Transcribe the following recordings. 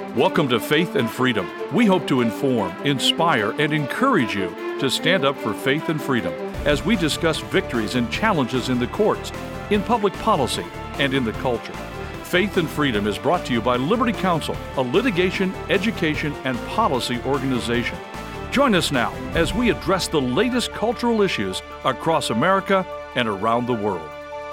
Welcome to Faith and Freedom. We hope to inform, inspire, and encourage you to stand up for faith and freedom as we discuss victories and challenges in the courts, in public policy, and in the culture. Faith and Freedom is brought to you by Liberty Counsel, a litigation, education, and policy organization. Join us now as we address the latest cultural issues across America and around the world.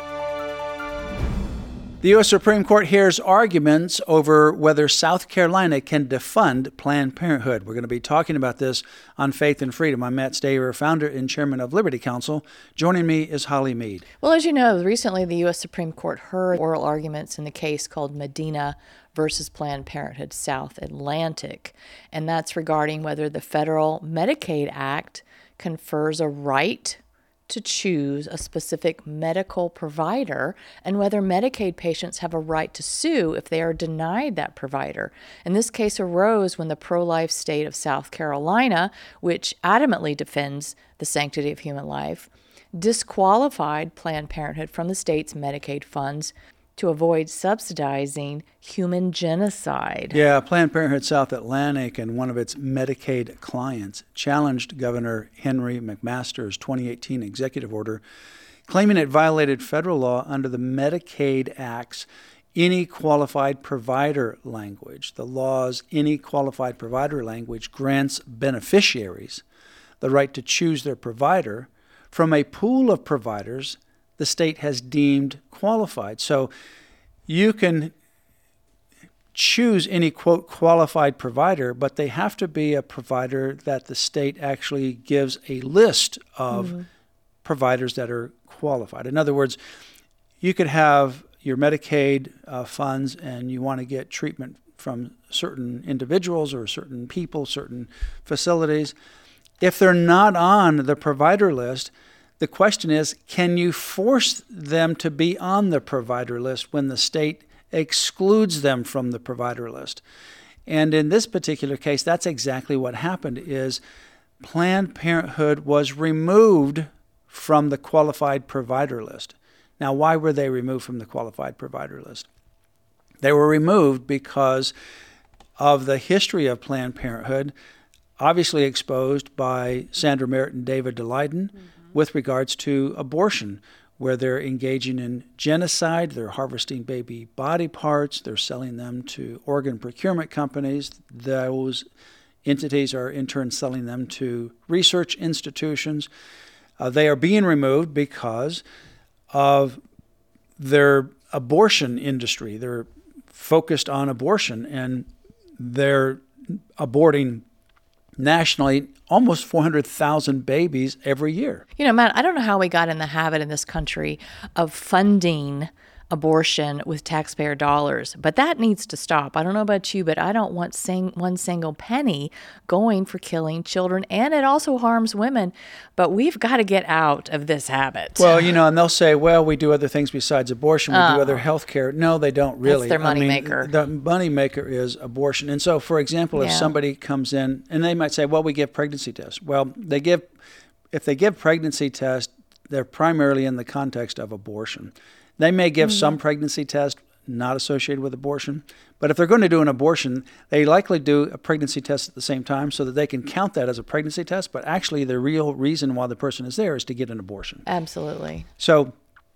The U.S. Supreme Court hears arguments over whether South Carolina can defund Planned Parenthood. We're going to be talking about this on Faith and Freedom. I'm Matt Staver, founder and chairman of Liberty Counsel. Joining me is Holly Mead. Well, as you know, recently the U.S. Supreme Court heard oral arguments in the case called Medina versus Planned Parenthood South Atlantic, and that's regarding whether the Federal Medicaid Act confers a right to choose a specific medical provider and whether Medicaid patients have a right to sue if they are denied that provider. And this case arose when the pro-life state of South Carolina, which adamantly defends the sanctity of human life, disqualified Planned Parenthood from the state's Medicaid funds to avoid subsidizing human genocide. Yeah, Planned Parenthood South Atlantic and one of its Medicaid clients challenged Governor Henry McMaster's 2018 executive order, claiming it violated federal law under the Medicaid Act's any qualified provider language. The law's any qualified provider language grants beneficiaries the right to choose their provider from a pool of providers the state has deemed qualified. So you can choose any, quote, qualified provider, but they have to be a provider that the state actually gives a list of providers that are qualified. In other words, you could have your Medicaid funds and you want to get treatment from certain individuals or certain people, certain facilities. If they're not on the provider list, the question is, can you force them to be on the provider list when the state excludes them from the provider list? And in this particular case, that's exactly what happened, is Planned Parenthood was removed from the qualified provider list. Now, why were they removed from the qualified provider list? They were removed because of the history of Planned Parenthood, obviously exposed by Sandra Merritt and David Daleiden, with regards to abortion, where they're engaging in genocide, they're harvesting baby body parts, they're selling them to organ procurement companies. Those entities are in turn selling them to research institutions. They are being removed because of their abortion industry. They're focused on abortion, and they're aborting nationally almost 400,000 babies every year. You know, Matt, I don't know how we got in the habit in this country of funding abortion with taxpayer dollars, but that needs to stop. I don't know about you, but I don't want one single penny going for killing children, and it also harms women. But we've got to get out of this habit. Well, you know, and they'll say, well, we do other things besides abortion. We do other health care. No, they don't really. That's their moneymaker. The moneymaker is abortion. And so, for example, if somebody comes in, and they might say, well, we give pregnancy tests. Well, if they give pregnancy tests, they're primarily in the context of abortion. They may give some pregnancy test not associated with abortion, but if they're going to do an abortion, they likely do a pregnancy test at the same time so that they can count that as a pregnancy test, but actually the real reason why the person is there is to get an abortion. Absolutely. So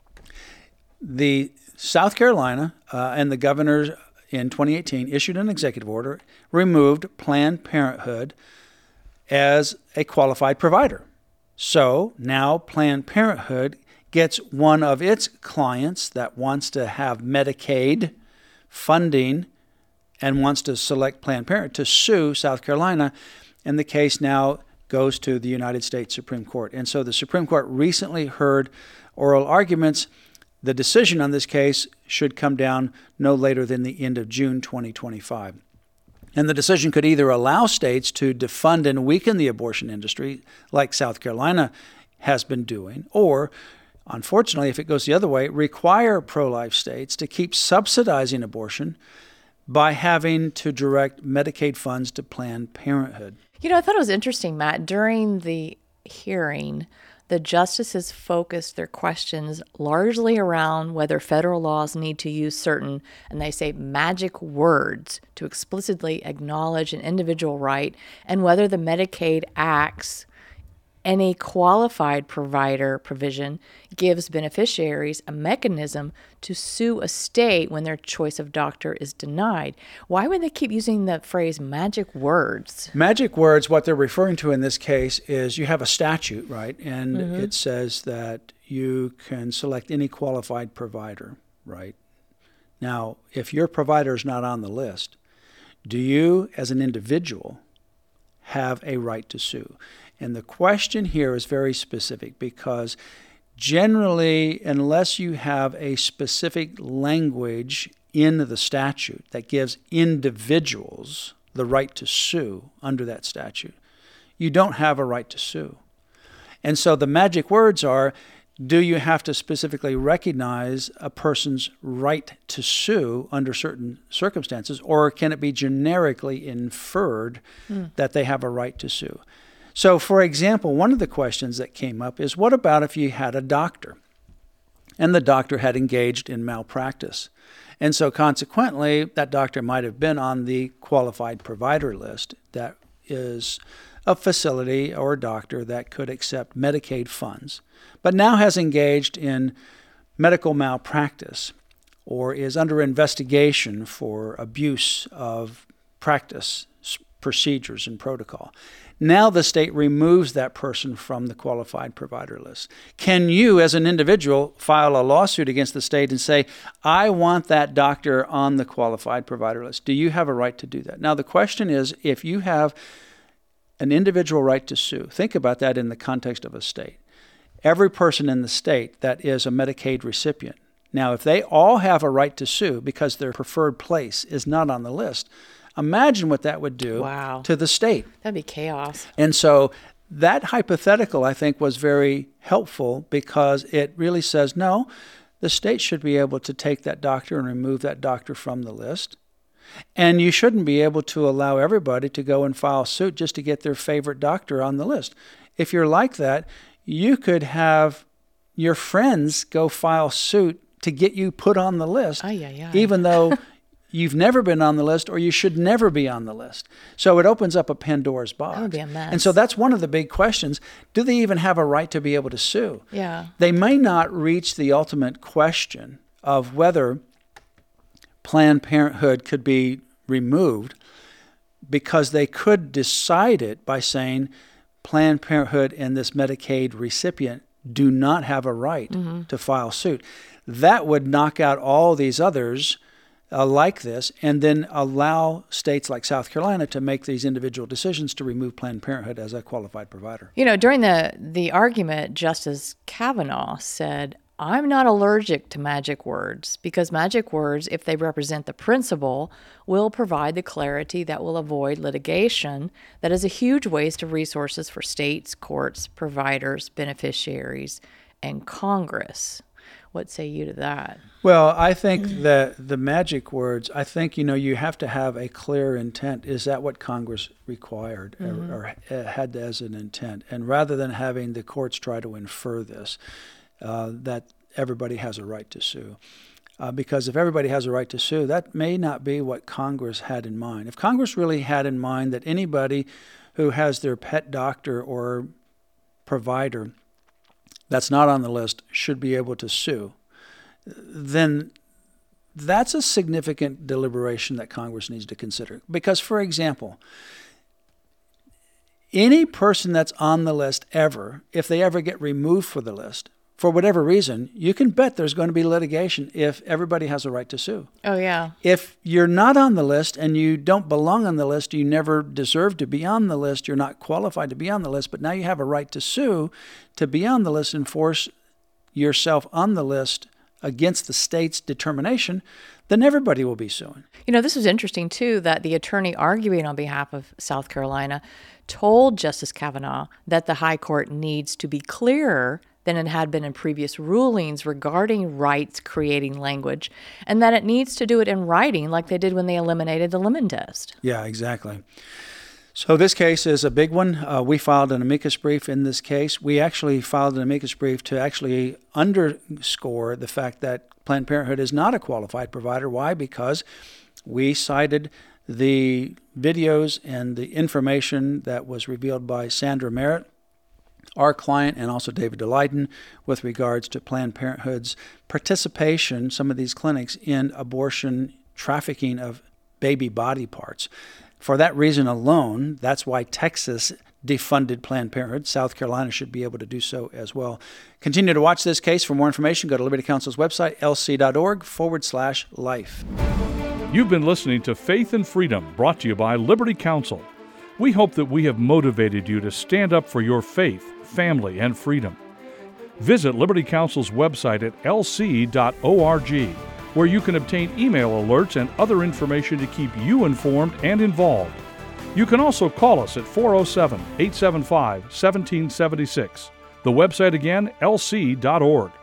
the South Carolina and the governor in 2018 issued an executive order, removed Planned Parenthood as a qualified provider. So now Planned Parenthood gets one of its clients that wants to have Medicaid funding and wants to select Planned Parenthood to sue South Carolina, and the case now goes to the United States Supreme Court. And so the Supreme Court recently heard oral arguments. The decision on this case should come down no later than the end of June 2025. And the decision could either allow states to defund and weaken the abortion industry, like South Carolina has been doing, or unfortunately, if it goes the other way, require pro-life states to keep subsidizing abortion by having to direct Medicaid funds to Planned Parenthood. You know, I thought it was interesting, Matt. During the hearing, the justices focused their questions largely around whether federal laws need to use certain, and they say, magic words to explicitly acknowledge an individual right, and whether the Medicaid Act's any qualified provider provision gives beneficiaries a mechanism to sue a state when their choice of doctor is denied. Why would they keep using the phrase magic words? Magic words, what they're referring to in this case is you have a statute, right? And it says that you can select any qualified provider, right? Now, if your provider is not on the list, do you, as an individual, have a right to sue? And the question here is very specific because generally, unless you have a specific language in the statute that gives individuals the right to sue under that statute, you don't have a right to sue. And so the magic words are, do you have to specifically recognize a person's right to sue under certain circumstances, or can it be generically inferred that they have a right to sue? So, for example, one of the questions that came up is, what about if you had a doctor and the doctor had engaged in malpractice? And so consequently, that doctor might have been on the qualified provider list. That is a facility or a doctor that could accept Medicaid funds, but now has engaged in medical malpractice or is under investigation for abuse of practice procedures and protocol. Now the state removes that person from the qualified provider list. Can you, as an individual, file a lawsuit against the state and say, I want that doctor on the qualified provider list? Do you have a right to do that? Now the question is, if you have an individual right to sue, think about that in the context of a state. Every person in the state that is a Medicaid recipient. Now, if they all have a right to sue because their preferred place is not on the list, imagine what that would do to the state. That'd be chaos. And so that hypothetical, I think, was very helpful because it really says, no, the state should be able to take that doctor and remove that doctor from the list. And you shouldn't be able to allow everybody to go and file suit just to get their favorite doctor on the list. If you're like that, you could have your friends go file suit to get you put on the list, even though you've never been on the list or you should never be on the list. So it opens up a Pandora's box. That would be a mess. And so that's one of the big questions. Do they even have a right to be able to sue? Yeah. They may not reach the ultimate question of whether Planned Parenthood could be removed, because they could decide it by saying Planned Parenthood and this Medicaid recipient do not have a right to file suit. That would knock out all these others like this, and then allow states like South Carolina to make these individual decisions to remove Planned Parenthood as a qualified provider. You know, during the argument, Justice Kavanaugh said, I'm not allergic to magic words because magic words, if they represent the principle, will provide the clarity that will avoid litigation that is a huge waste of resources for states, courts, providers, beneficiaries, and Congress. What say you to that? Well, I think that the magic words, I think, you have to have a clear intent. Is that what Congress required or had as an intent? And rather than having the courts try to infer this, that everybody has a right to sue. Because if everybody has a right to sue, that may not be what Congress had in mind. If Congress really had in mind that anybody who has their pet doctor or provider that's not on the list should be able to sue, then that's a significant deliberation that Congress needs to consider. Because, for example, any person that's on the list ever, if they ever get removed from the list, for whatever reason, you can bet there's going to be litigation if everybody has a right to sue. Oh, yeah. If you're not on the list and you don't belong on the list, you never deserve to be on the list, you're not qualified to be on the list, but now you have a right to sue to be on the list and force yourself on the list against the state's determination, then everybody will be suing. You know, this was interesting, too, that the attorney arguing on behalf of South Carolina told Justice Kavanaugh that the high court needs to be clearer than it had been in previous rulings regarding rights creating language, and that it needs to do it in writing like they did when they eliminated the Lemon test. Yeah, exactly. So this case is a big one. We filed an amicus brief in this case. We actually filed an amicus brief to actually underscore the fact that Planned Parenthood is not a qualified provider. Why? Because we cited the videos and the information that was revealed by Sandra Merritt, our client, and also David Daleiden, with regards to Planned Parenthood's participation, some of these clinics, in abortion trafficking of baby body parts. For that reason alone, that's why Texas defunded Planned Parenthood. South Carolina should be able to do so as well. Continue to watch this case. For more information, go to Liberty Counsel's website, lc.org/life. You've been listening to Faith and Freedom, brought to you by Liberty Counsel. We hope that we have motivated you to stand up for your faith, family, and freedom. Visit Liberty Counsel's website at lc.org, where you can obtain email alerts and other information to keep you informed and involved. You can also call us at 407-875-1776. The website again, lc.org.